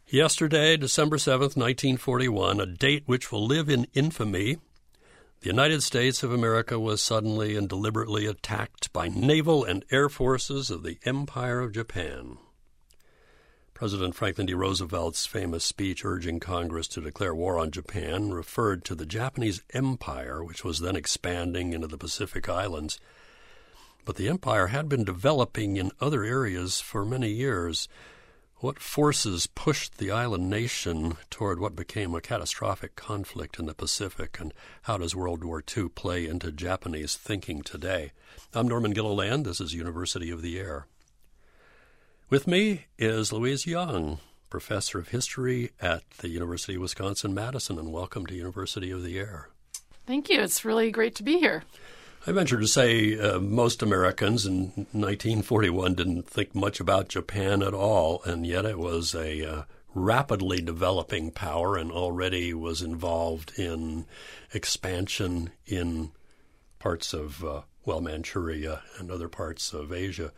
Yesterday, December 7th, 1941, a date which will live in infamy, the United States of America was suddenly and deliberately attacked by naval and air forces of the Empire of Japan. President Franklin D. Roosevelt's famous speech urging Congress to declare war on Japan referred to the Japanese Empire, which was then expanding into the Pacific Islands. But the empire had been developing in other areas for many years. What forces pushed the island nation toward what became a catastrophic conflict in the Pacific, and how does World War II play into Japanese thinking today? I'm Norman Gilliland. This is University of the Air. With me is Louise Young, professor of history at the University of Wisconsin-Madison, and welcome to University of the Air. Thank you. It's really great to be here. I venture to say most Americans in 1941 didn't think much about Japan at all, and yet it was a rapidly developing power and already was involved in expansion in parts of, Manchuria and other parts of Asia.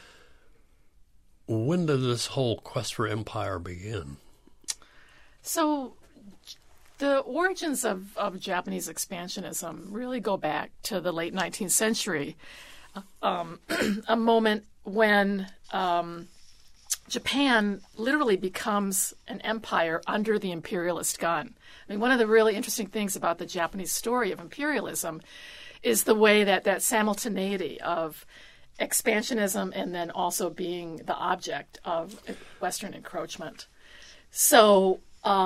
When did this whole quest for empire begin? So the origins of Japanese expansionism really go back to the late 19th century, a moment when Japan literally becomes an empire under the imperialist gun. I mean, one of the really interesting things about the Japanese story of imperialism is the way that simultaneity of expansionism and then also being the object of Western encroachment. So,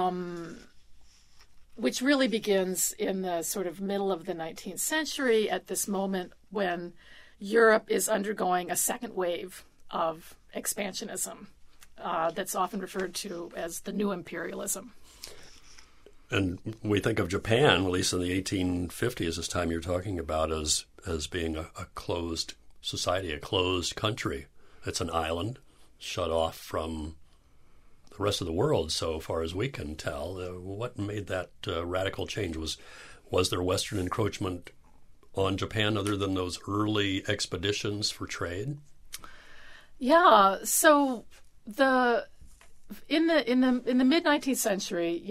which really begins in the sort of middle of the 19th century at this moment when Europe is undergoing a second wave of expansionism that's often referred to as the new imperialism. And we think of Japan, at least in the 1850s, this time you're talking about, as being a closed society, a closed country. It's an island shut off from the rest of the world, so far as we can tell. What made that radical change? Was there Western encroachment on Japan other than those early expeditions for trade? Yeah. So in the mid 19th century,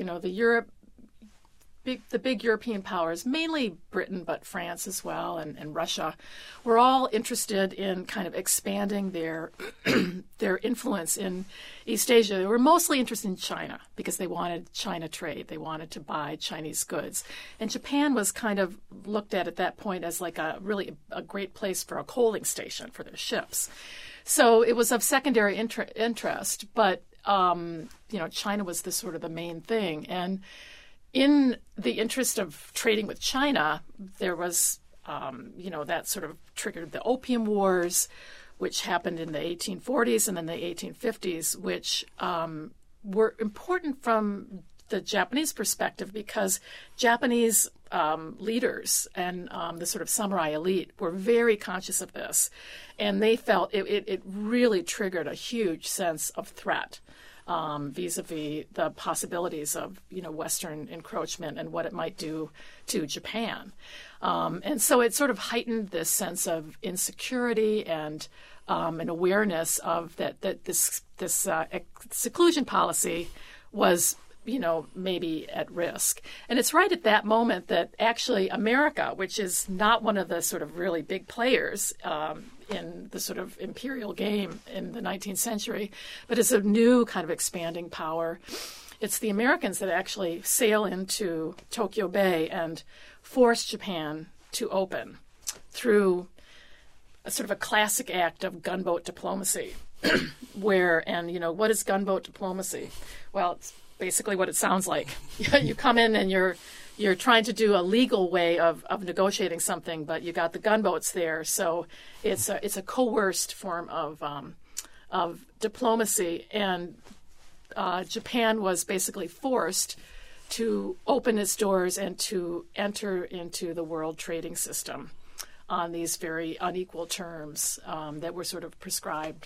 the big European powers, mainly Britain, but France as well, and Russia, were all interested in kind of expanding their influence in East Asia. They were mostly interested in China because they wanted China trade. They wanted to buy Chinese goods. And Japan was kind of looked at that point as like a great place for a coaling station for their ships. So it was of secondary interest, but China was the sort of the main thing. And in the interest of trading with China, there was, that sort of triggered the Opium Wars, which happened in the 1840s and then the 1850s, which were important from the Japanese perspective because Japanese leaders and the sort of samurai elite were very conscious of this. And they felt it really triggered a huge sense of threat vis-a-vis the possibilities of, Western encroachment and what it might do to Japan. And so it sort of heightened this sense of insecurity and an awareness of that this seclusion policy was, maybe at risk. And it's right at that moment that actually America, which is not one of the sort of really big players in the sort of imperial game in the 19th century, but is a new kind of expanding power. It's the Americans that actually sail into Tokyo Bay and force Japan to open through a sort of a classic act of gunboat diplomacy. What is gunboat diplomacy? Well, it's basically what it sounds like. You come in and you're trying to do a legal way of negotiating something, but you got the gunboats there, so it's a coerced form of diplomacy, and Japan was basically forced to open its doors and to enter into the world trading system on these very unequal terms that were sort of prescribed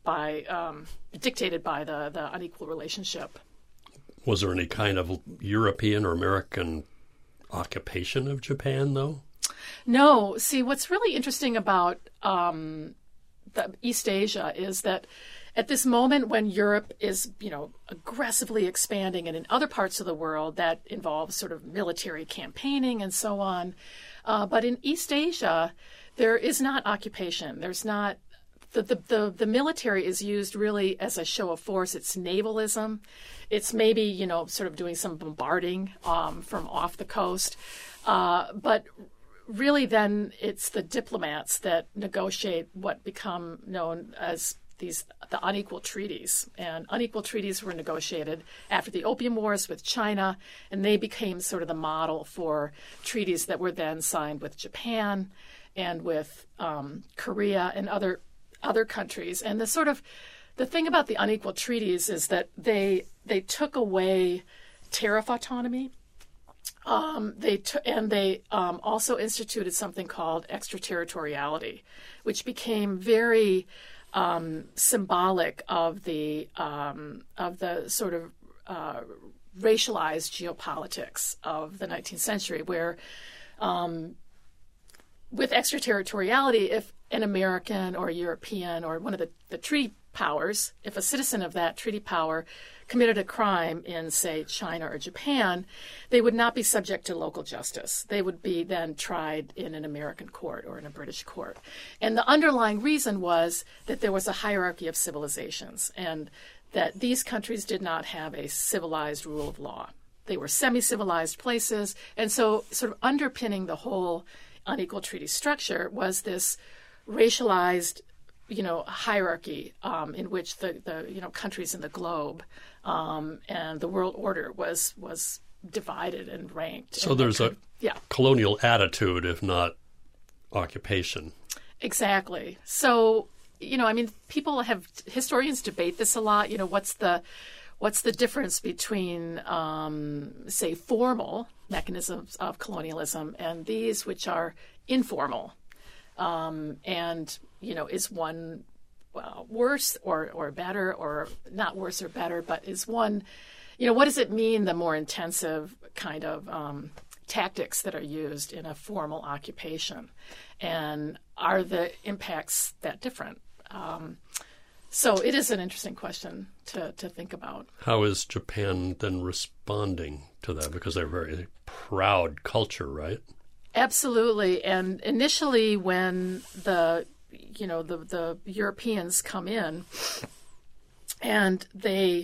dictated by the unequal relationship. Was there any kind of European or American occupation of Japan, though? No. See, what's really interesting about the East Asia is that at this moment when Europe is, aggressively expanding, and in other parts of the world that involves sort of military campaigning and so on. But in East Asia, there is not occupation. There's not the military is used really as a show of force. It's navalism. It's maybe, sort of doing some bombarding from off the coast. But really then it's the diplomats that negotiate what become known as the unequal treaties. And unequal treaties were negotiated after the Opium Wars with China, and they became sort of the model for treaties that were then signed with Japan and with Korea and other countries. And the thing about the unequal treaties is that they took away tariff autonomy. They also instituted something called extraterritoriality, which became very symbolic of the sort of racialized geopolitics of the 19th century, where with extraterritoriality, if an American or a European or one of the treaty powers, if a citizen of that treaty power committed a crime in, say, China or Japan, they would not be subject to local justice. They would be then tried in an American court or in a British court. And the underlying reason was that there was a hierarchy of civilizations and that these countries did not have a civilized rule of law. They were semi-civilized places. And so sort of underpinning the whole unequal treaty structure was this racialized hierarchy in which the countries in the globe and the world order was divided and ranked. So there's a colonial attitude, if not occupation. Exactly. So, historians debate this a lot. What's the difference between, say, formal mechanisms of colonialism and these which are informal? And, is one worse or better, or not worse or better, but is one, what does it mean, the more intensive kind of tactics that are used in a formal occupation? And are the impacts that different? So it is an interesting question to think about. How is Japan then responding to that? Because they're a very proud culture, right? Absolutely. And initially when the Europeans come in and they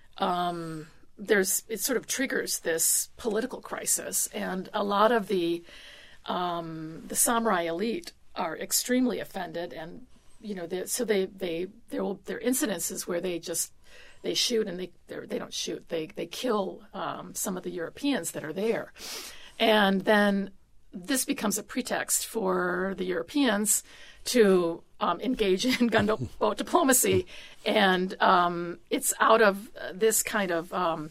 it sort of triggers this political crisis, and a lot of the samurai elite are extremely offended, and there are incidences where they shoot, and they don't shoot, they kill some of the Europeans that are there, and then this becomes a pretext for the Europeans to engage in gunboat diplomacy, and it's out of this kind of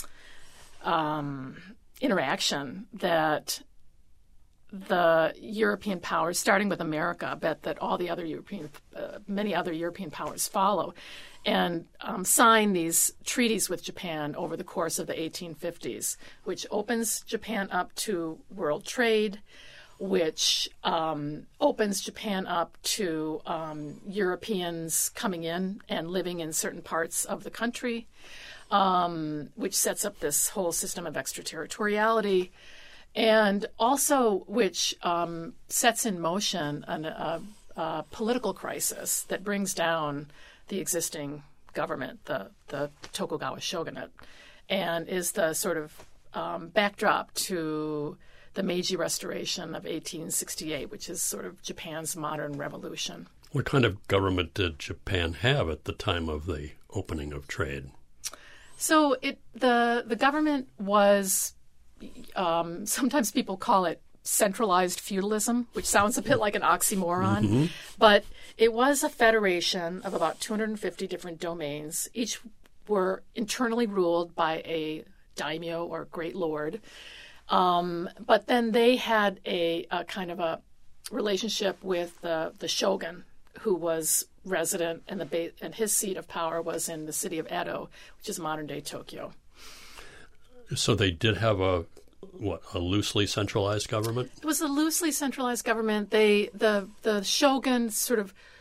interaction that the European powers, starting with America, bet that all the other many other European powers follow, and sign these treaties with Japan over the course of the 1850s, which opens Japan up to world trade, which opens Japan up to Europeans coming in and living in certain parts of the country, which sets up this whole system of extraterritoriality, and also which sets in motion a political crisis that brings down the existing government, the Tokugawa shogunate, and is the sort of backdrop to the Meiji Restoration of 1868, which is sort of Japan's modern revolution. What kind of government did Japan have at the time of the opening of trade? So the government was, sometimes people call it centralized feudalism, which sounds a bit like an oxymoron, mm-hmm. but it was a federation of about 250 different domains. Each were internally ruled by a daimyo or great lord. But then they had a kind of a relationship with the shogun, who was resident, and his seat of power was in the city of Edo, which is modern-day Tokyo. So they did have a loosely centralized government? It was a loosely centralized government. The shogun sort of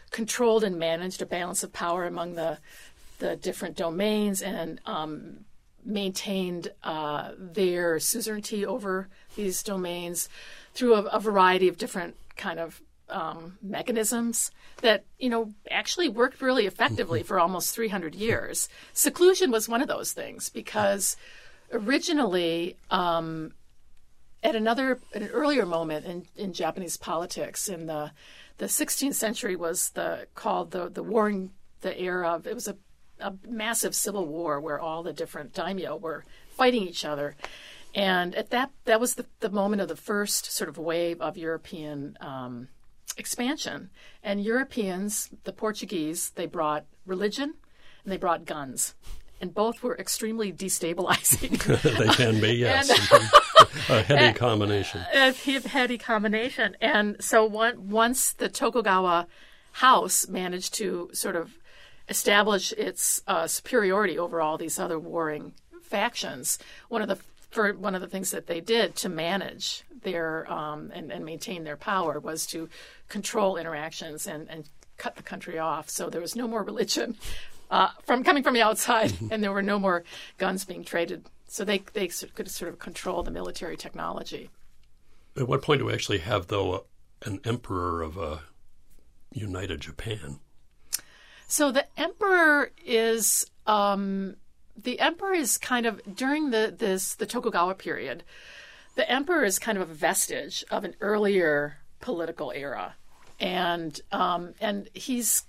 controlled and managed a balance of power among the different domains and maintained their suzerainty over these domains through a variety of different kind of mechanisms that, actually worked really effectively for almost 300 years. Seclusion was one of those things because originally, at an earlier moment in Japanese politics, in the 16th century was called the warring the era of, it was a massive civil war where all the different daimyo were fighting each other. And at that was the moment of the first sort of wave of European expansion. And Europeans, the Portuguese, they brought religion and they brought guns. And both were extremely destabilizing. They can be, yes. A heady combination. A heady combination. And so once the Tokugawa house managed to sort of establish its superiority over all these other warring factions, one of the things that they did to manage their and maintain their power was to control interactions and cut the country off. So there was no more religion coming from the outside, and there were no more guns being traded. So they could sort of control the military technology. At what point do we actually have, though, an emperor of a united Japan? So the emperor is kind of during the Tokugawa period. The emperor is kind of a vestige of an earlier political era, and his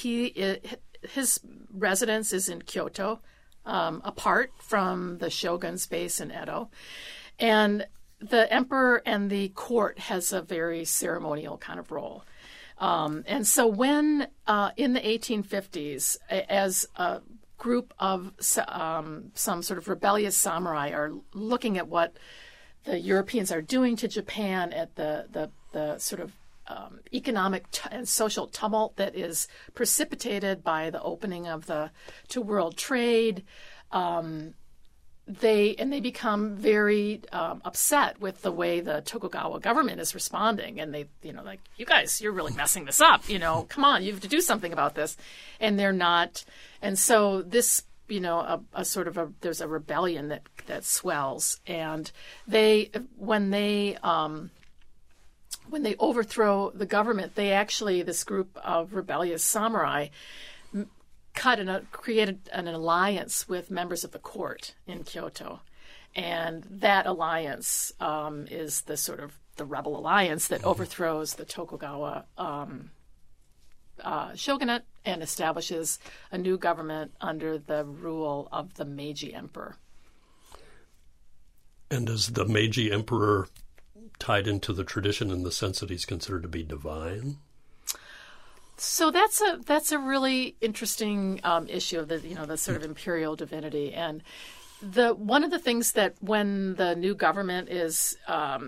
residence is in Kyoto, apart from the shogun's base in Edo, and the emperor and the court has a very ceremonial kind of role. And so when in the 1850s, as a group of some sort of rebellious samurai are looking at what the Europeans are doing to Japan, at the sort of economic and social tumult that is precipitated by the opening of to world trade, they become very upset with the way the Tokugawa government is responding, and they, like, you guys, you're really messing this up. Come on, you have to do something about this, and they're not. And so this, there's a rebellion that swells, and when they overthrow the government, this group of rebellious samurai created an alliance with members of the court in Kyoto, and that alliance is the sort of the rebel alliance that overthrows the Tokugawa shogunate and establishes a new government under the rule of the Meiji Emperor. And is the Meiji Emperor tied into the tradition in the sense that he's considered to be divine? So that's a really interesting issue of the sort of imperial divinity, and one of the things that when the new government is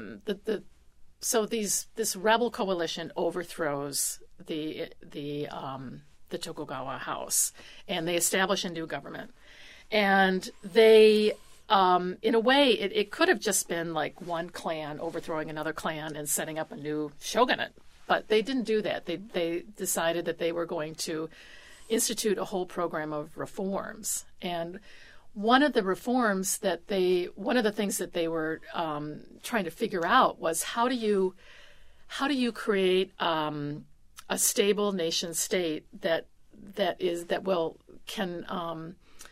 this rebel coalition overthrows the Tokugawa house, and they establish a new government, and they in a way it could have just been like one clan overthrowing another clan and setting up a new shogunate. But they didn't do that. They decided that they were going to institute a whole program of reforms. And one of the things that they were trying to figure out was how do you create a stable nation state that can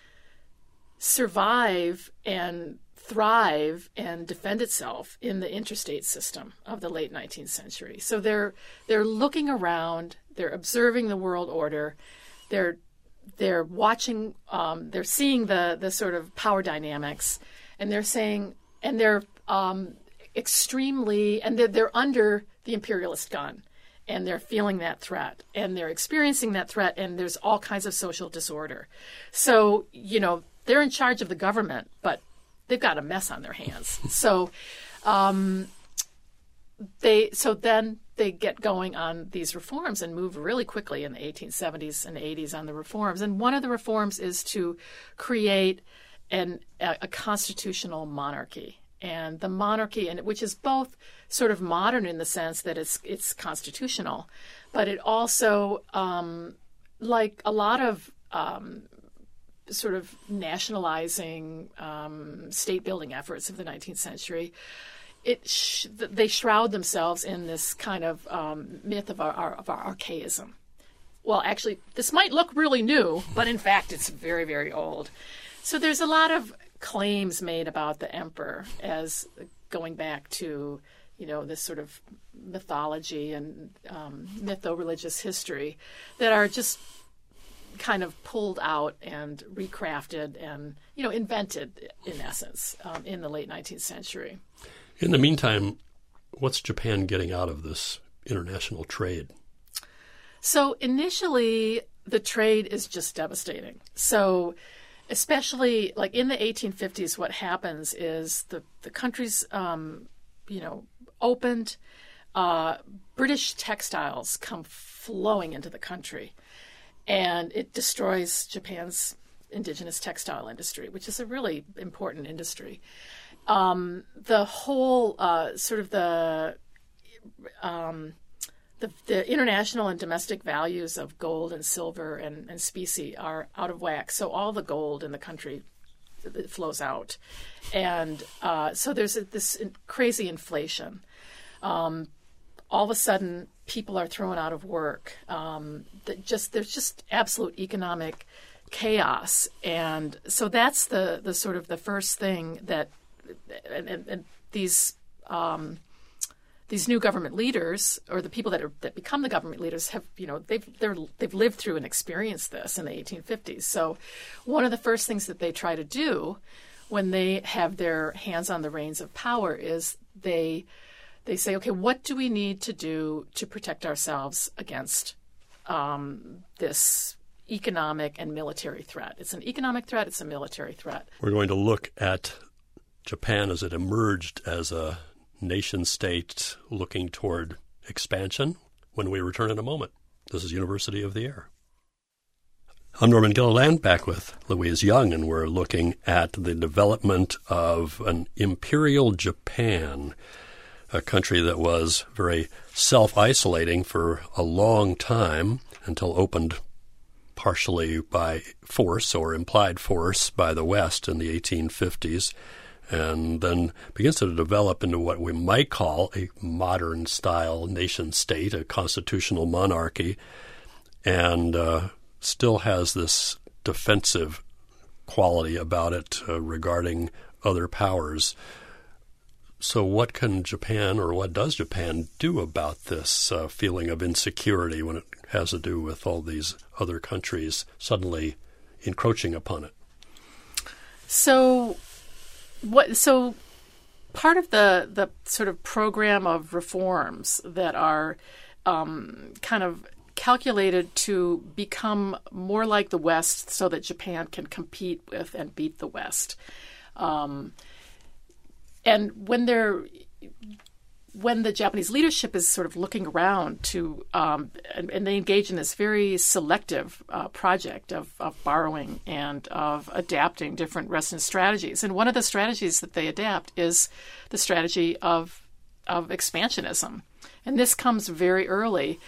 survive and thrive and defend itself in the interstate system of the late 19th century. So they're looking around, they're observing the world order, they're watching, they're seeing the sort of power dynamics, and they're saying, and they're extremely, and they're under the imperialist gun, and they're feeling that threat, and they're experiencing that threat, and there's all kinds of social disorder. So, they're in charge of the government, but they've got a mess on their hands. So then they get going on these reforms and move really quickly in the 1870s and 80s on the reforms. And one of the reforms is to create a constitutional monarchy. and the monarchy, and which is both sort of modern in the sense that it's constitutional, but it also, like a lot of sort of nationalizing state-building efforts of the 19th century, they shroud themselves in this kind of myth of our archaism. Well, actually, this might look really new, but in fact, it's very, very old. So there's a lot of claims made about the emperor as going back to, this sort of mythology and mytho-religious history that are just kind of pulled out and recrafted and, invented, in essence, in the late 19th century. In the meantime, what's Japan getting out of this international trade? So initially, the trade is just devastating. So especially like in the 1850s, what happens is the countries, opened. British textiles come flowing into the country, and it destroys Japan's indigenous textile industry, which is a really important industry. The whole sort of the international and domestic values of gold and silver and specie are out of whack. So all the gold in the country flows out. And so there's this crazy inflation. All of a sudden, people are thrown out of work. There's just absolute economic chaos. And so that's the sort of the first thing that and these new government leaders, or the people that become the government leaders, have they've lived through and experienced this in the 1850s. So one of the first things that they try to do when they have their hands on the reins of power is they say, okay, what do we need to do to protect ourselves against this economic and military threat? It's an economic threat. It's a military threat. We're going to look at Japan as it emerged as a nation-state looking toward expansion when we return in a moment. This is University of the Air. I'm Norman Gilliland, back with Louise Young, and we're looking at the development of an imperial Japan, a country that was very self-isolating for a long time until opened partially by force or implied force by the West in the 1850s. And then begins to develop into what we might call a modern-style nation-state, a constitutional monarchy, and still has this defensive quality about it regarding other powers. So what can Japan, or what does Japan do about this feeling of insecurity when it has to do with all these other countries suddenly encroaching upon it? So part of the sort of program of reforms that are kind of calculated to become more like the West so that Japan can compete with and beat the West. And when the Japanese leadership is sort of looking around to, and they engage in this very selective project of borrowing and of adapting different Western strategies. And one of the strategies that they adapt is the strategy of expansionism. And this comes very early.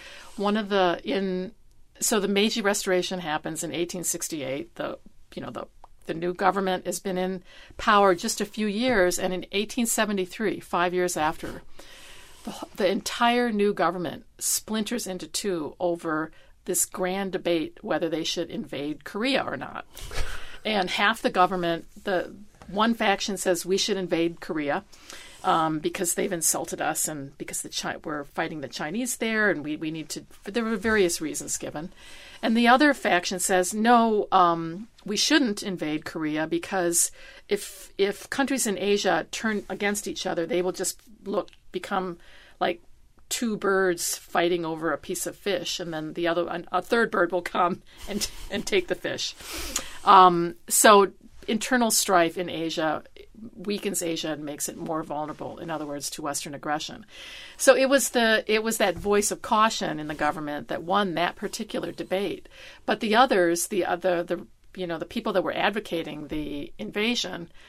So the Meiji Restoration happens in 1868. The new government has been in power just a few years, and in 1873, 5 years after, the entire new government splinters into two over this grand debate whether they should invade Korea or not. And half the government, the one faction says we should invade Korea because they've insulted us and because we're fighting the Chinese there, and we need to. There were various reasons given. And the other faction says, no, we shouldn't invade Korea because if countries in Asia turn against each other, they will just become like two birds fighting over a piece of fish, and then a third bird will come and take the fish. So internal strife in Asia weakens Asia and makes it more vulnerable, in other words, to Western aggression. So it was that voice of caution in the government that won that particular debate. But the others, the people that were advocating the invasion,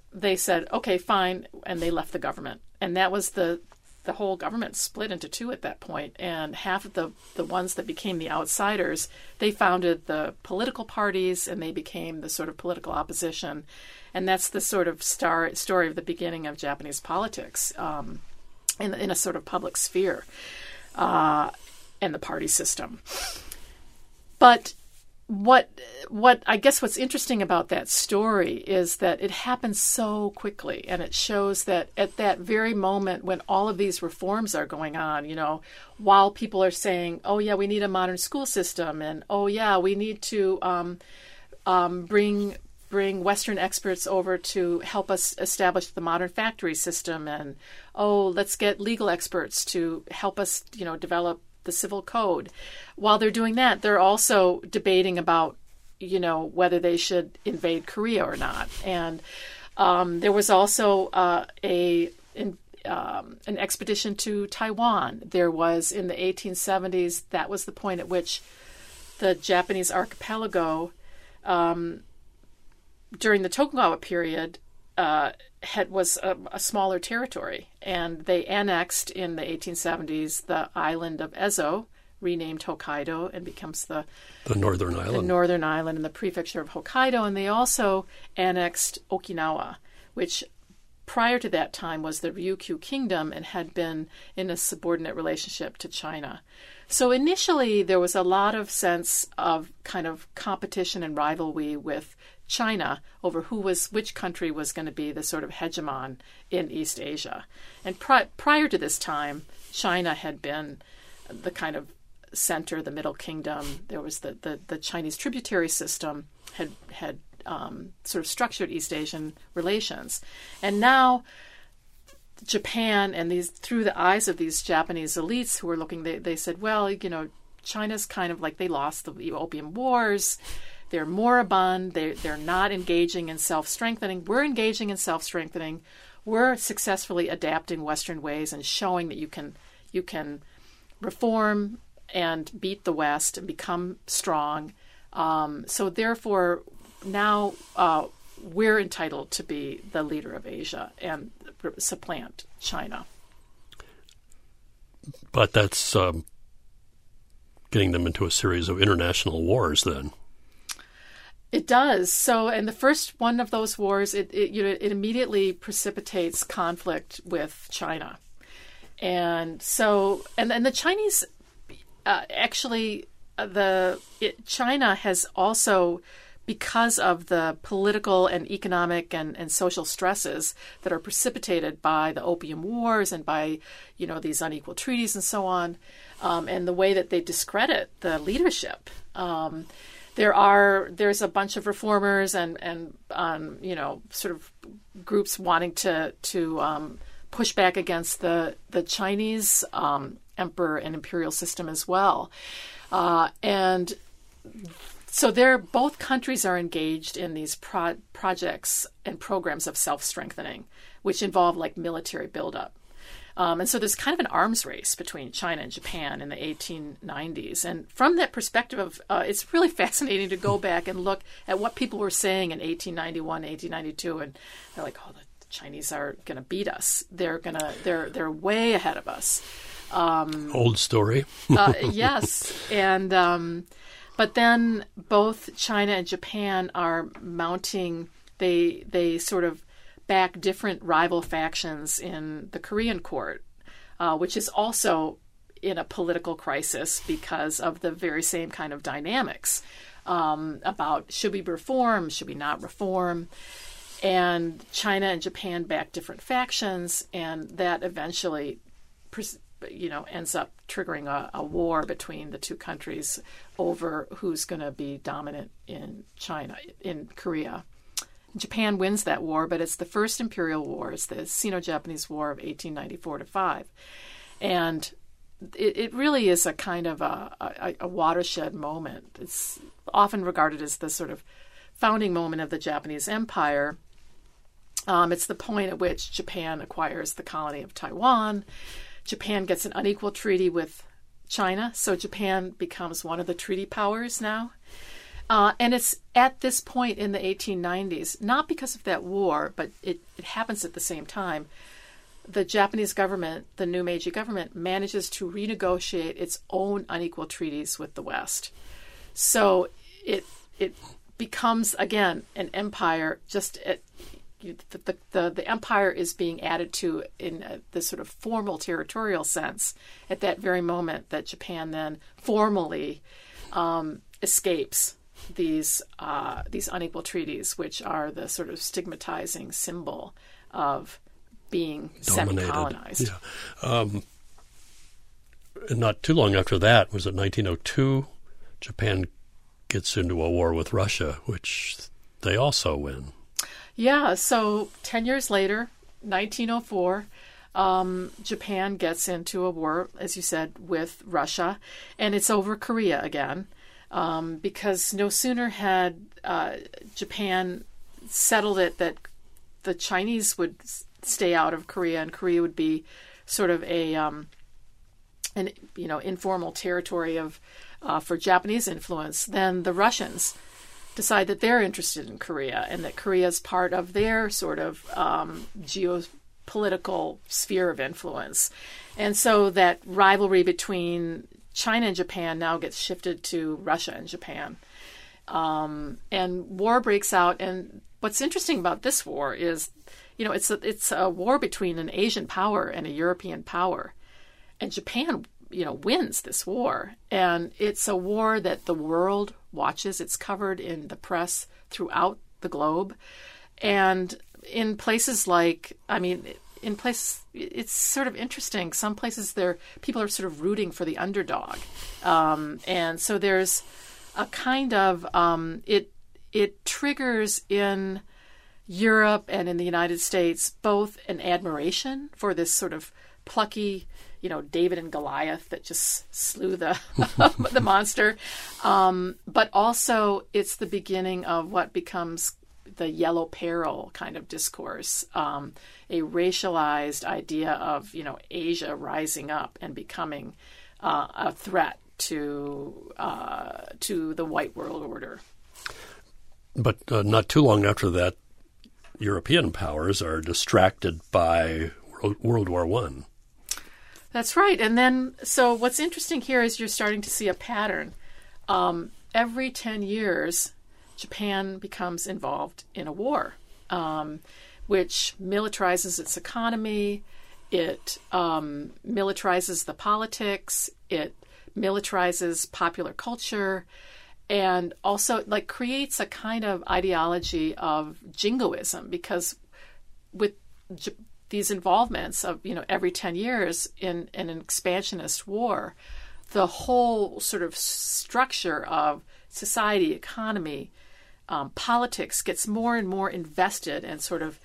they said, okay, fine, and they left the government. And that was the whole government split into two at that point. And half of the ones that became the outsiders, they founded the political parties, and they became the sort of political opposition. And that's the sort of story of the beginning of Japanese politics in a sort of public sphere and the party system. But what I guess what's interesting about that story is that it happens so quickly, and it shows that at that very moment when all of these reforms are going on, while people are saying, oh yeah, we need a modern school system, and oh yeah, we need to bring Western experts over to help us establish the modern factory system, and oh, let's get legal experts to help us, develop the civil code. While they're doing that, they're also debating about, whether they should invade Korea or not. And there was also an expedition to Taiwan. There was in the 1870s. That was the point at which the Japanese archipelago, during the Tokugawa period, was a smaller territory, and they annexed in the 1870s the island of Ezo, renamed Hokkaido, and becomes the northern island. The northern island in the prefecture of Hokkaido, and they also annexed Okinawa, which prior to that time was the Ryukyu Kingdom and had been in a subordinate relationship to China. So initially there was a lot of sense of kind of competition and rivalry with China over which country was going to be the sort of hegemon in East Asia. And prior to this time, China had been the kind of center, the Middle Kingdom. There was the Chinese tributary system had sort of structured East Asian relations. And now Japan, and through the eyes of these Japanese elites who were looking, they said, well, China's kind of like, they lost the Opium Wars. They're moribund. They're not engaging in self-strengthening. We're engaging in self-strengthening. We're successfully adapting Western ways and showing that you can reform and beat the West and become strong. So therefore, now we're entitled to be the leader of Asia and supplant China. But that's getting them into a series of international wars then. It does. So, and the first one of those wars, it immediately precipitates conflict with China. And so, and the Chinese, China has also, because of the political and economic and social stresses that are precipitated by the Opium Wars and by, these unequal treaties and so on, and the way that they discredit the leadership. There's a bunch of reformers and sort of groups wanting to push back against the Chinese emperor and imperial system as well, and so both countries are engaged in these projects and programs of self-strengthening, which involve like military buildup. And so there's kind of an arms race between China and Japan in the 1890s. And from that perspective, it's really fascinating to go back and look at what people were saying in 1891, 1892. And they're like, oh, the Chinese are going to beat us. They're they're way ahead of us. Old story. Yes. And but then both China and Japan are mounting, they sort of back different rival factions in the Korean court, which is also in a political crisis because of the very same kind of dynamics about should we reform, should we not reform. And China and Japan back different factions, and that eventually ends up triggering a war between the two countries over who's going to be dominant in Korea. Japan wins that war, but it's the first imperial war. It's the Sino-Japanese War of 1894-5. And it really is a kind of a watershed moment. It's often regarded as the sort of founding moment of the Japanese Empire. It's the point at which Japan acquires the colony of Taiwan. Japan gets an unequal treaty with China, so Japan becomes one of the treaty powers now. And it's at this point in the 1890s, not because of that war, but it happens at the same time. The Japanese government, the new Meiji government, manages to renegotiate its own unequal treaties with the West. So it becomes, again, an empire. The empire is being added to in this sort of formal territorial sense at that very moment that Japan then formally escapes these unequal treaties, which are the sort of stigmatizing symbol of being semi-colonized. Yeah. And not too long after that, was it 1902, Japan gets into a war with Russia, which they also win. Yeah, so 10 years later, 1904, Japan gets into a war, as you said, with Russia, and it's over Korea again, because no sooner had Japan settled it that the Chinese would stay out of Korea, and Korea would be sort of an informal territory of for Japanese influence. Then the Russians decide that they're interested in Korea and that Korea is part of their sort of geopolitical sphere of influence, and so that rivalry between China and Japan now gets shifted to Russia and Japan, and war breaks out. And what's interesting about this war is, it's a war between an Asian power and a European power, and Japan, wins this war. And it's a war that the world watches. It's covered in the press throughout the globe. And in places it's sort of interesting. Some places people are sort of rooting for the underdog. And so there's a kind of, it triggers in Europe and in the United States both an admiration for this sort of plucky, David and Goliath that just slew the the monster, but also it's the beginning of what becomes the yellow peril kind of discourse, a racialized idea of Asia rising up and becoming a threat to the white world order. But not too long after that, European powers are distracted by World War I. That's right. And then, so what's interesting here is you're starting to see a pattern. Every 10 years, Japan becomes involved in a war, which militarizes its economy. It militarizes the politics. It militarizes popular culture. And also, creates a kind of ideology of jingoism, because with these involvements of, every 10 years in an expansionist war, the whole sort of structure of society, economy, politics gets more and more invested and sort of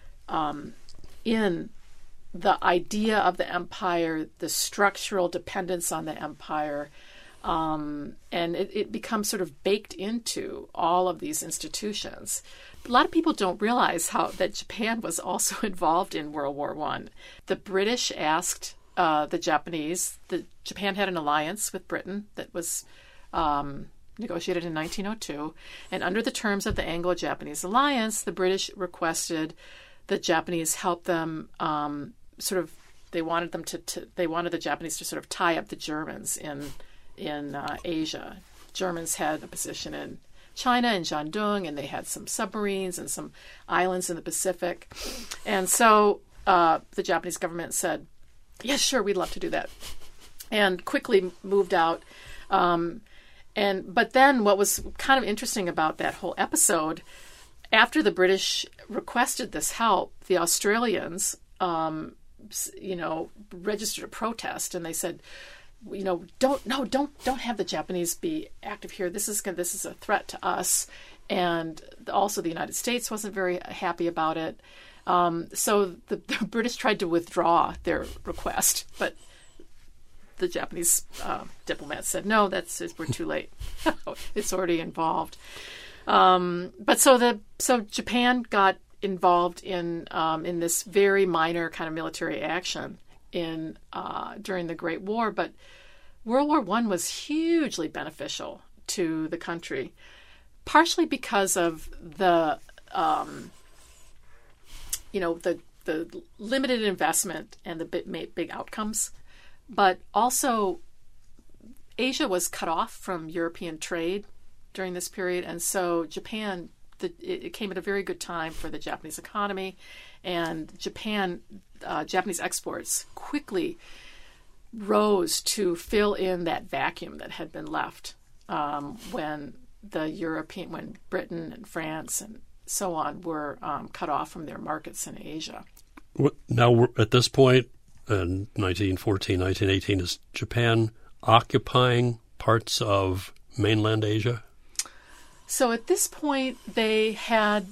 in the idea of the empire, the structural dependence on the empire, and it becomes sort of baked into all of these institutions. A lot of people don't realize that Japan was also involved in World War I. The British asked the Japanese. Japan had an alliance with Britain that was negotiated in 1902, and under the terms of the Anglo-Japanese alliance, the British requested the Japanese help them. They wanted the Japanese to sort of tie up the Germans in Asia. Germans had a position in China and Shandong, and they had some submarines and some islands in the Pacific. And so the Japanese government said, yes, sure, we'd love to do that, and quickly moved out. But then what was kind of interesting about that whole episode, after the British requested this help, the Australians, registered a protest, and they said, don't have the Japanese be active here. This is a threat to us. And also the United States wasn't very happy about it. So the British tried to withdraw their request, but the Japanese diplomats said, no, we're too late. It's already involved. But so Japan got involved in this very minor kind of military action during the Great War, but World War I was hugely beneficial to the country. partially because of the the limited investment and the big outcomes, but also Asia was cut off from European trade during this period, and so Japan, it came at a very good time for the Japanese economy, and Japanese exports quickly rose to fill in that vacuum that had been left when Britain and France and so on were cut off from their markets in Asia. Now, at this point, in 1914, 1918, is Japan occupying parts of mainland Asia? So at this point, they had,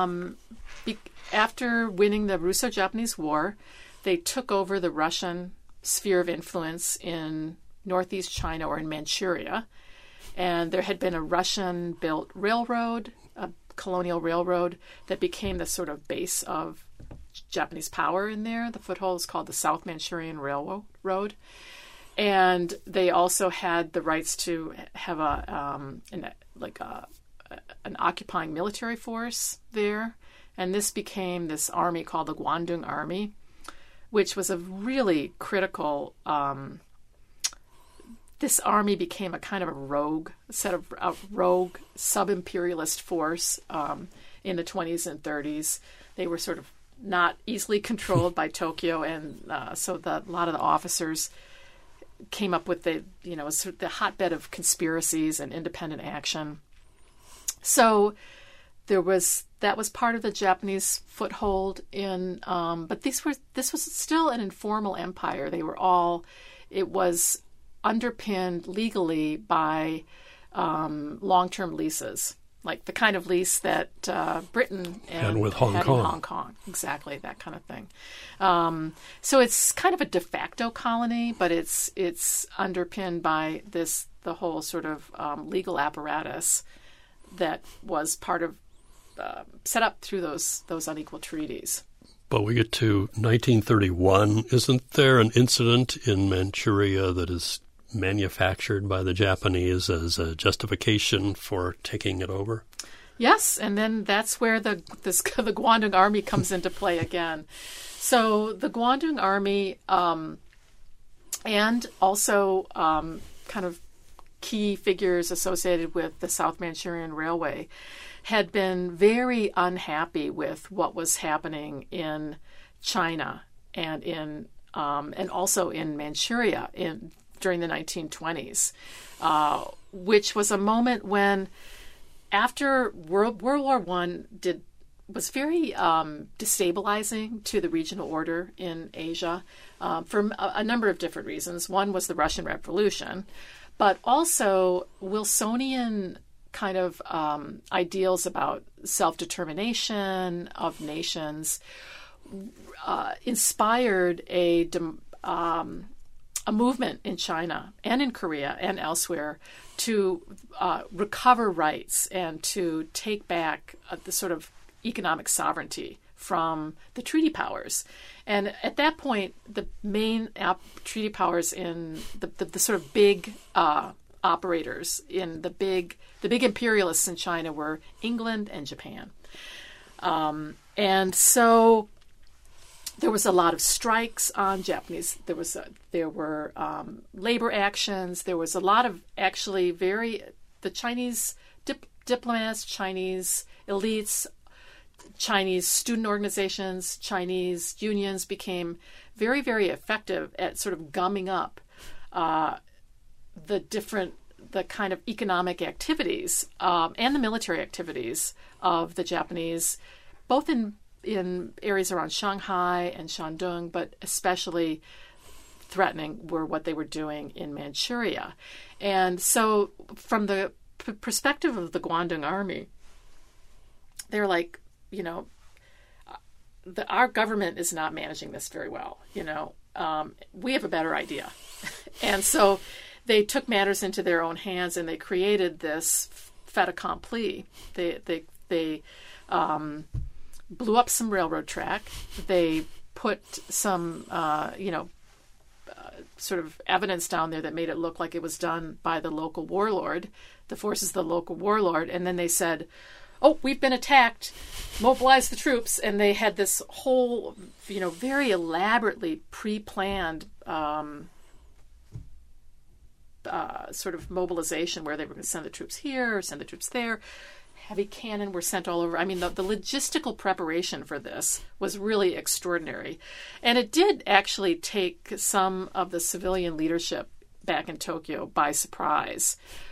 after winning the Russo-Japanese War, they took over the Russian sphere of influence in northeast China, or in Manchuria. And there had been a Russian-built railroad, a colonial railroad, that became the sort of base of Japanese power in there. The foothold is called the South Manchurian Railroad. And they also had the rights to have an occupying military force there. And this became this army called the Guandong Army, which was a really critical. This army became a kind of a rogue sub-imperialist force in the 20s and 30s. They were sort of not easily controlled by Tokyo, and so a lot of the officers came up with the hotbed of conspiracies and independent action. So that was part of the Japanese foothold in, but this was still an informal empire. It was underpinned legally by long-term leases, like the kind of lease that Britain and with had in Hong Kong. Exactly, that kind of thing. So it's kind of a de facto colony, but it's underpinned by the whole sort of legal apparatus that was part of set up through those unequal treaties. But we get to 1931. Isn't there an incident in Manchuria that is manufactured by the Japanese as a justification for taking it over? Yes, and then that's where the Guandong Army comes into play again. So the Guandong Army and also kind of key figures associated with the South Manchurian Railway had been very unhappy with what was happening in China and also in Manchuria during the 1920s, which was a moment when, after World War I was very destabilizing to the regional order in Asia for a number of different reasons. One was the Russian Revolution, but also Wilsonian kind of ideals about self-determination of nations inspired a movement in China and in Korea and elsewhere to recover rights and to take back the sort of economic sovereignty from the treaty powers. And at that point, the main treaty powers in the sort of big operators in the big imperialists in China were England and Japan. And so there was a lot of strikes on Japanese. There were labor actions. There was a lot of the Chinese diplomats, Chinese elites, Chinese student organizations, Chinese unions became very, very effective at sort of gumming up the kind of economic activities and the military activities of the Japanese, both in areas around Shanghai and Shandong, but especially threatening were what they were doing in Manchuria. And so from the perspective of the Guandong Army, they're like, our government is not managing this very well. We have a better idea. And so they took matters into their own hands and they created this fait accompli. They blew up some railroad track. They put some, sort of evidence down there that made it look like it was done by the local warlord, the forces of the local warlord. And then they said, oh, we've been attacked, mobilize the troops. And they had this whole, very elaborately pre-planned sort of mobilization where they were going to send the troops here or send the troops there. Heavy cannon were sent all over. I mean, the logistical preparation for this was really extraordinary. And it did actually take some of the civilian leadership back in Tokyo by surprise.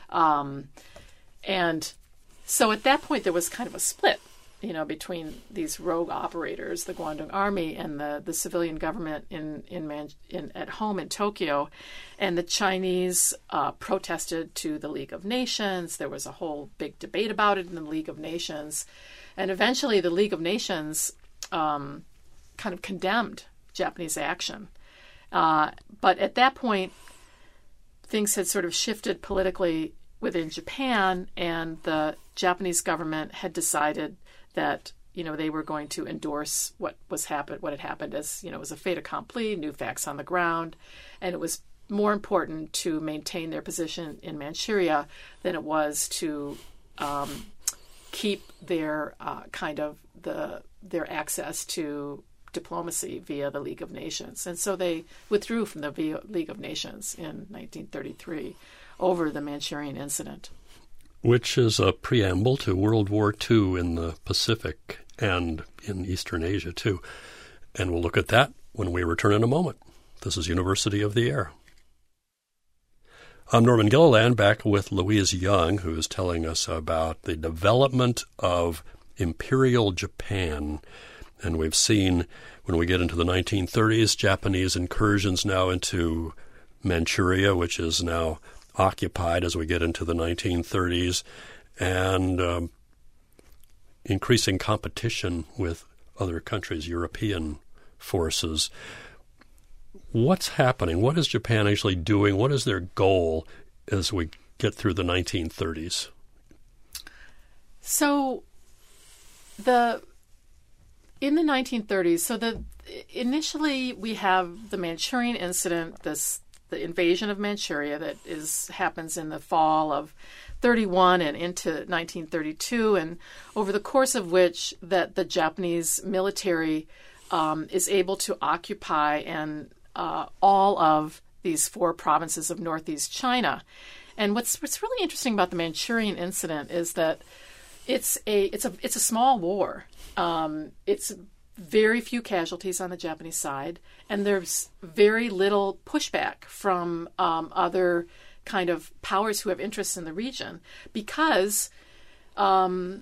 And so at that point, there was kind of a split, between these rogue operators, the Guangdong Army, and the civilian government at home in Tokyo. And the Chinese protested to the League of Nations. There was a whole big debate about it in the League of Nations. And eventually the League of Nations kind of condemned Japanese action. But at that point, things had sort of shifted politically within Japan, and the Japanese government had decided that they were going to endorse what had happened as it was a fait accompli, new facts on the ground, and it was more important to maintain their position in Manchuria than it was to keep their their access to diplomacy via the League of Nations. And so they withdrew from the League of Nations in 1933 over the Manchurian incident. Which is a preamble to World War II in the Pacific and in Eastern Asia, too. And we'll look at that when we return in a moment. This is University of the Air. I'm Norman Gilliland, back with Louise Young, who is telling us about the development of Imperial Japan. And we've seen, when we get into the 1930s, Japanese incursions now into Manchuria, which is now occupied as we get into the 1930s, and increasing competition with other countries, European forces. What's happening? What is Japan actually doing? What is their goal as we get through the 1930s? So in the 1930s, initially we have the Manchurian incident, the invasion of Manchuria that happens in the fall of 31 and into 1932, and over the course of which that the Japanese military is able to occupy all of these 4 provinces of northeast China. And what's really interesting about the Manchurian incident is that it's a small war. It's very few casualties on the Japanese side, and there's very little pushback from other kind of powers who have interests in the region because, the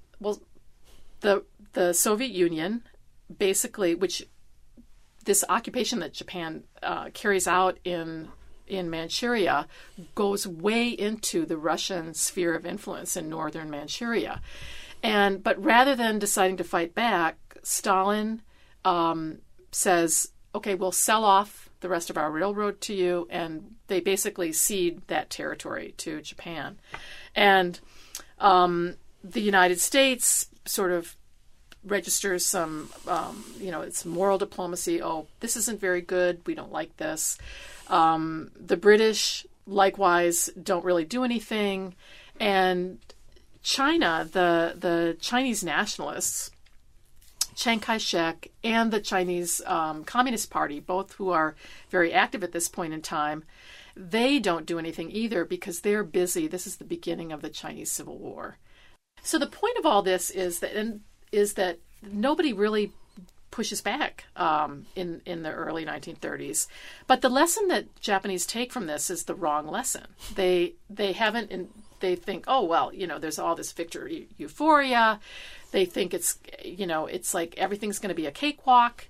Soviet Union basically, which this occupation that Japan carries out in Manchuria goes way into the Russian sphere of influence in northern Manchuria. But rather than deciding to fight back, Stalin says, okay, we'll sell off the rest of our railroad to you, and they basically cede that territory to Japan. And the United States sort of registers some, it's moral diplomacy. Oh, this isn't very good. We don't like this. The British, likewise, don't really do anything. And China, the Chinese nationalists, Chiang Kai-shek and the Chinese Communist Party, both who are very active at this point in time, they don't do anything either because they're busy. This is the beginning of the Chinese Civil War. So the point of all this is that nobody really pushes back in the early 1930s. But the lesson that Japanese take from this is the wrong lesson. They think, oh, well, there's all this victory euphoria. They think it's like everything's going to be a cakewalk.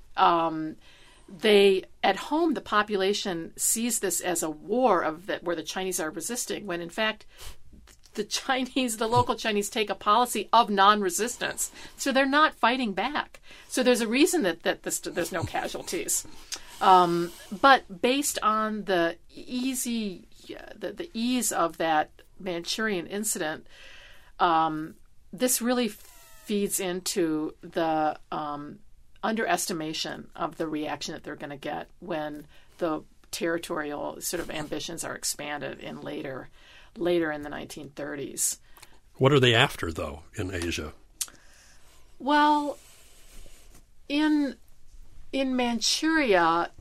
At home, the population sees this as a war where the Chinese are resisting, when in fact, the local Chinese take a policy of non-resistance. So they're not fighting back. So there's a reason that there's no casualties. But based on the ease of that Manchurian incident, this really feeds into the underestimation of the reaction that they're going to get when the territorial sort of ambitions are expanded in later in the 1930s. What are they after, though, in Asia? Well, in Manchuria,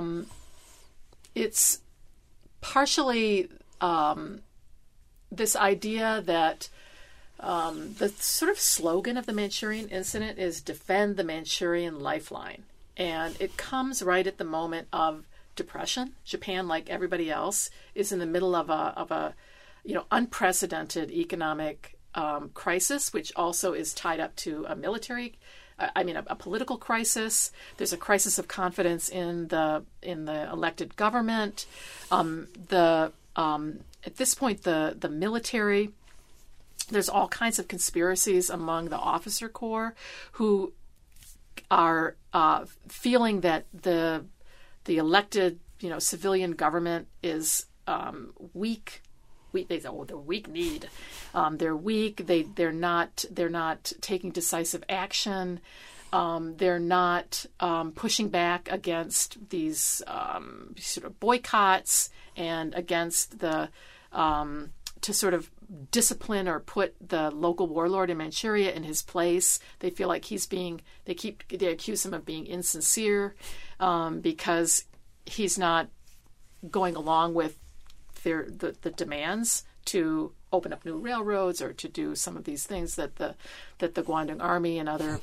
it's partially this idea that the sort of slogan of the Manchurian Incident is "Defend the Manchurian Lifeline," and it comes right at the moment of depression. Japan, like everybody else, is in the middle of a unprecedented economic crisis, which also is tied up to a political crisis. There's a crisis of confidence in the elected government. At this point, the military. There's all kinds of conspiracies among the officer corps who are feeling that the elected, civilian government is weak. They say, they're weak-kneed. They're weak. They're not taking decisive action. They're not pushing back against these sort of boycotts and against the to sort of discipline or put the local warlord in Manchuria in his place. They feel like they accuse him of being insincere because he's not going along with the demands to open up new railroads or to do some of these things that the Guandong Army and other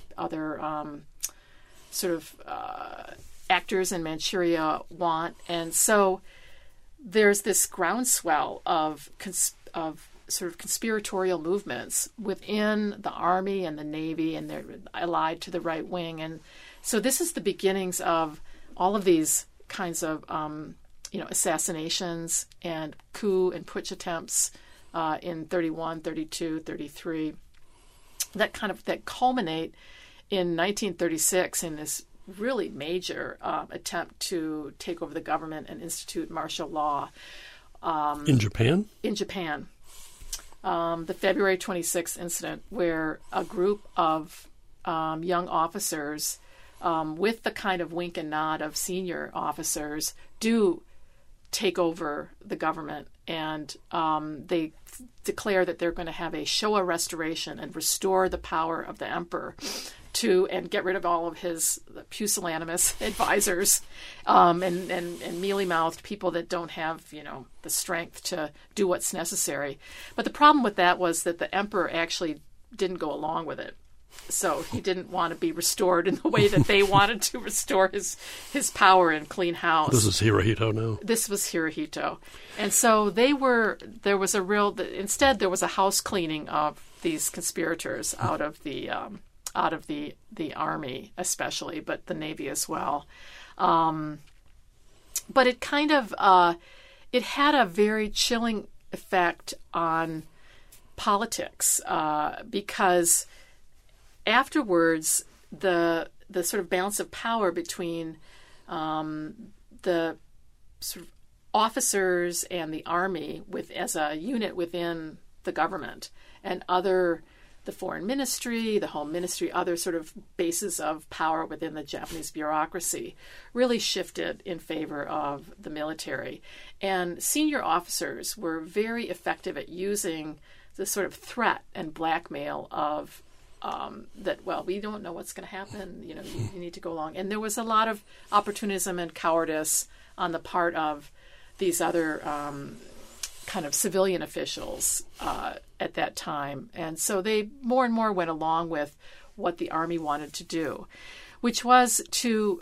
actors in Manchuria want. And so there's this groundswell of sort of conspiratorial movements within the Army and the Navy, and they're allied to the right wing. And so this is the beginnings of all of these kinds of assassinations and coup and putsch attempts in 31, 32, 33 that culminate in 1936 in this really major attempt to take over the government and institute martial law. In Japan? In Japan. The February 26th incident, where a group of young officers, with the kind of wink and nod of senior officers, do take over the government, and they declare that they're going to have a Showa restoration and restore the power of the emperor and get rid of all of his pusillanimous advisors and mealy-mouthed people that don't have, the strength to do what's necessary. But the problem with that was that the emperor actually didn't go along with it. So he didn't want to be restored in the way that they wanted to restore his power and clean house. This is Hirohito now? This was Hirohito. And so instead there was a house cleaning of these conspirators out of the Army especially, but the Navy as well. But it kind of, it had a very chilling effect on politics because afterwards, the sort of balance of power between the sort of officers and the army as a unit within the government and the foreign ministry, the home ministry, other sort of bases of power within the Japanese bureaucracy really shifted in favor of the military. And senior officers were very effective at using the sort of threat and blackmail of we don't know what's going to happen. You need to go along. And there was a lot of opportunism and cowardice on the part of these other kind of civilian officials at that time. And so they more and more went along with what the Army wanted to do, which was to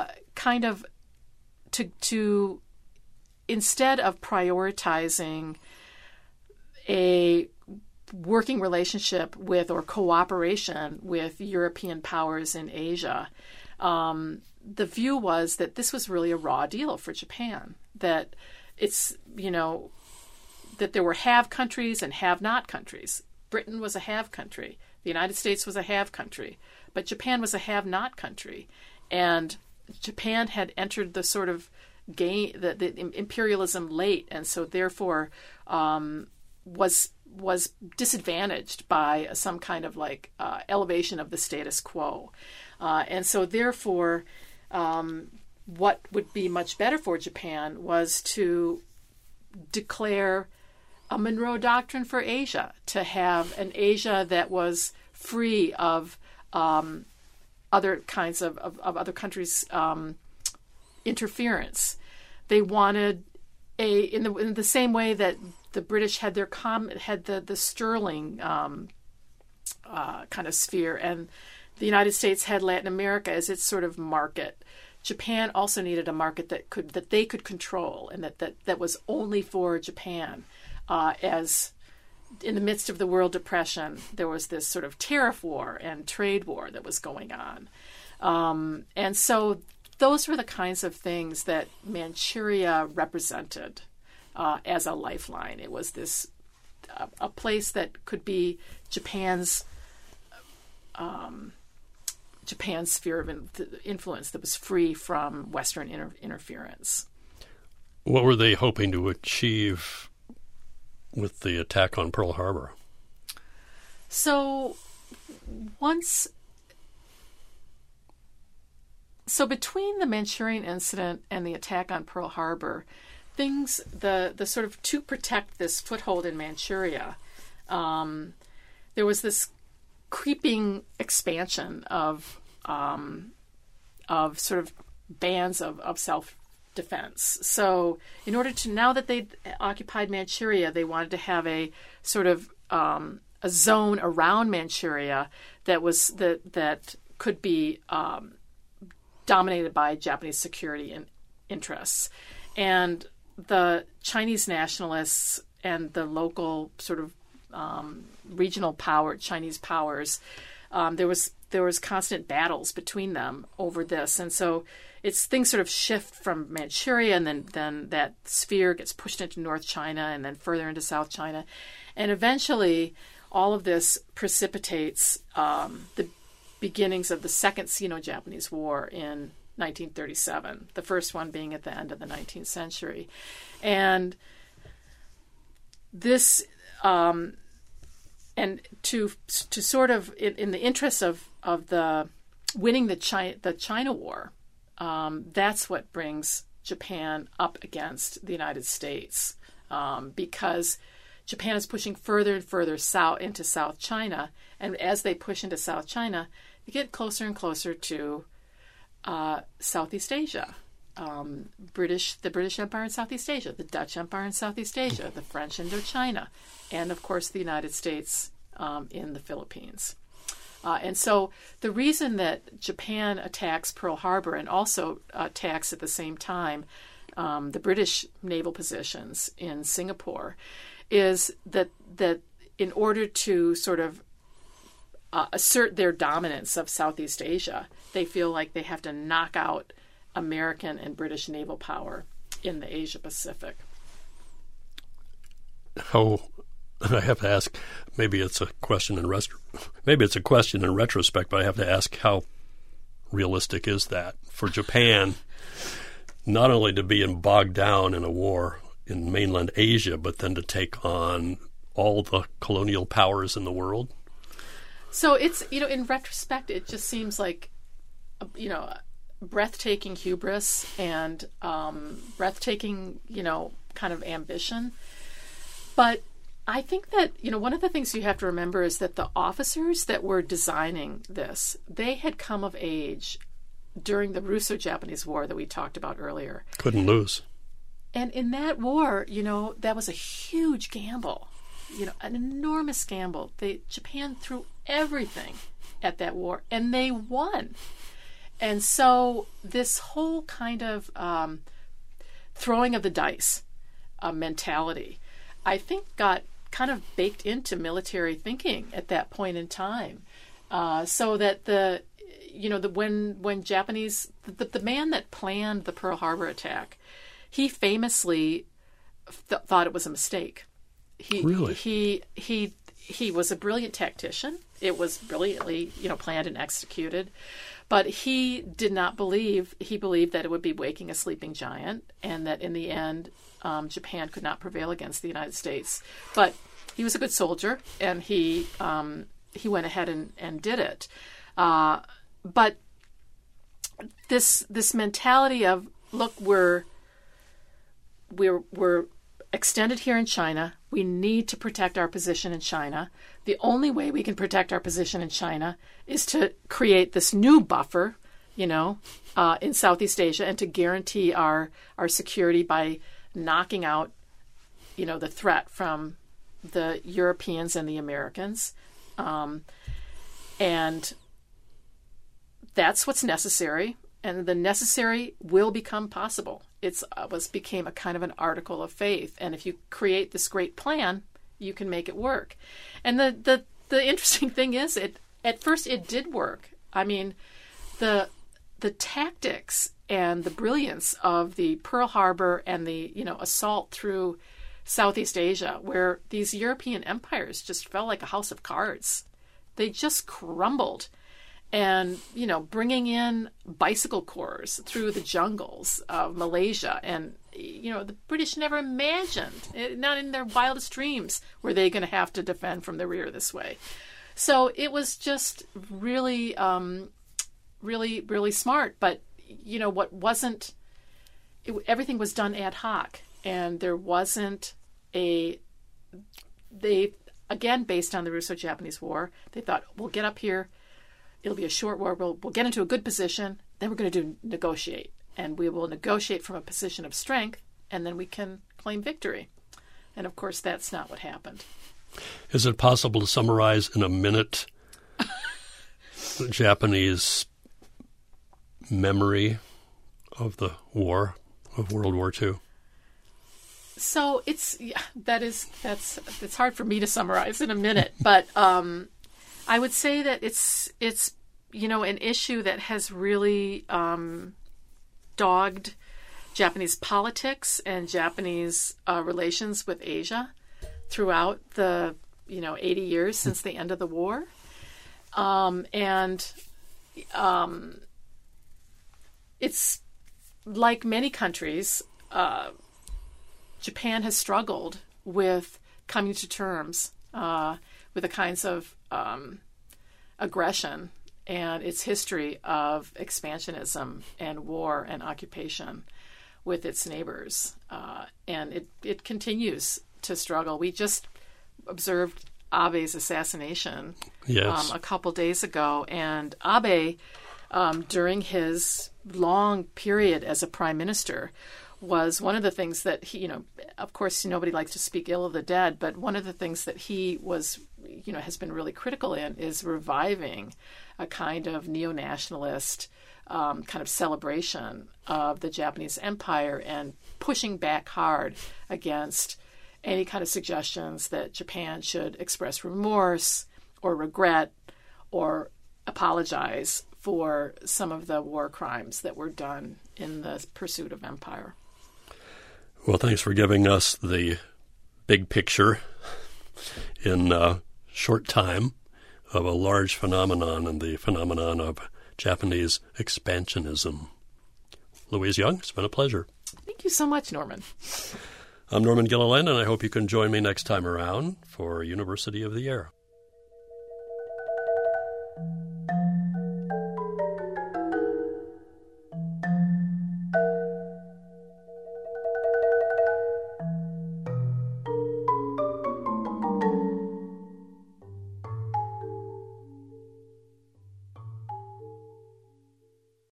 to instead of prioritizing a working relationship with or cooperation with European powers in Asia, the view was that this was really a raw deal for Japan, that it's, that there were have countries and have not countries. Britain was a have country. The United States was a have country. But Japan was a have not country. And Japan had entered the sort of the imperialism late, and so therefore was disadvantaged by some kind of elevation of the status quo. And so therefore what would be much better for Japan was to declare a Monroe Doctrine for Asia, to have an Asia that was free of other kinds of other countries' interference. They wanted in the same way that the British had the Sterling kind of sphere, and the United States had Latin America as its sort of market. Japan also needed a market that they could control, and that was only for Japan. As in the midst of the World Depression, there was this sort of tariff war and trade war that was going on. And so those were the kinds of things that Manchuria represented as a lifeline. It was this a place that could be Japan's sphere of influence that was free from Western interference. What were they hoping to achieve with the attack on Pearl Harbor? So between the Manchurian incident and the attack on Pearl Harbor, the sort of to protect this foothold in Manchuria, there was this creeping expansion of sort of bands of self-defense. So in order to, now that they'd occupied Manchuria, they wanted to have a sort of a zone around Manchuria that could be dominated by Japanese security interests. And the Chinese nationalists and the local sort of regional Chinese powers, there was constant battles between them over this. And so things sort of shift from Manchuria, and then that sphere gets pushed into North China and then further into South China. And eventually all of this precipitates the beginnings of the Second Sino-Japanese War in 1937, the first one being at the end of the 19th century. And this, and to sort of, in the interest of the winning the China War, that's what brings Japan up against the United States, because Japan is pushing further and further south into South China, and as they push into South China, they get closer and closer to Southeast Asia. The British Empire in Southeast Asia, the Dutch Empire in Southeast Asia, the French Indochina, and of course the United States in the Philippines. And so the reason that Japan attacks Pearl Harbor and also attacks at the same time the British naval positions in Singapore is that in order to sort of assert their dominance of Southeast Asia, they feel like they have to knock out American and British naval power in the Asia Pacific. I have to ask, maybe it's a question in retrospect, but I have to ask, how realistic is that for Japan not only to be bogged down in a war in mainland Asia, but then to take on all the colonial powers in the world? So it's, in retrospect, it just seems like, breathtaking hubris and breathtaking, kind of ambition. But I think that, one of the things you have to remember is that the officers that were designing this, they had come of age during the Russo-Japanese War that we talked about earlier. Couldn't lose. And in that war, that was a huge gamble, an enormous gamble. Japan threw everything at that war, and they won. And so this whole kind of throwing of the dice mentality, I think, got kind of baked into military thinking at that point in time. So that when Japanese, the man that planned the Pearl Harbor attack, he famously thought it was a mistake. Really? He was a brilliant tactician. It was brilliantly, planned and executed. But he did not believe, he believed that it would be waking a sleeping giant, and that in the end, Japan could not prevail against the United States. But he was a good soldier, and he went ahead and did it. But this mentality of, look, we're extended here in China. We need to protect our position in China. The only way we can protect our position in China is to create this new buffer, in Southeast Asia, and to guarantee our security by knocking out, the threat from the Europeans and the Americans. And that's what's necessary. And the necessary will become possible. It became a kind of an article of faith. And if you create this great plan, you can make it work. And the interesting thing is, at first it did work. I mean, the tactics and the brilliance of the Pearl Harbor and the assault through Southeast Asia, where these European empires just fell like a house of cards. They just crumbled. And, bringing in bicycle corps through the jungles of Malaysia. And, the British never imagined, not in their wildest dreams, were they going to have to defend from the rear this way. So it was just really, really, really smart. But, what wasn't, everything was done ad hoc. And there wasn't again, based on the Russo-Japanese War, they thought, we'll get up here. It'll be a short war. We'll get into a good position. Then we're going to negotiate. And we will negotiate from a position of strength, and then we can claim victory. And, of course, that's not what happened. Is it possible to summarize in a minute the Japanese memory of the war, of World War II? So it's hard for me to summarize in a minute, but I would say that it's an issue that has really dogged Japanese politics and Japanese relations with Asia throughout the 80 years since the end of the war, and it's like many countries. Japan has struggled with coming to terms with the kinds of aggression and its history of expansionism and war and occupation with its neighbors. And it continues to struggle. We just observed Abe's assassination a couple days ago. And Abe, during his long period as a prime minister, was one of the things that he, of course, nobody likes to speak ill of the dead, but one of the things that he was, has been really critical in is reviving a kind of neo-nationalist kind of celebration of the Japanese Empire and pushing back hard against any kind of suggestions that Japan should express remorse or regret or apologize for some of the war crimes that were done in the pursuit of empire. Well, thanks for giving us the big picture in a short time of a large phenomenon and the phenomenon of Japanese expansionism. Louise Young, it's been a pleasure. Thank you so much, Norman. I'm Norman Gilliland, and I hope you can join me next time around for University of the Air.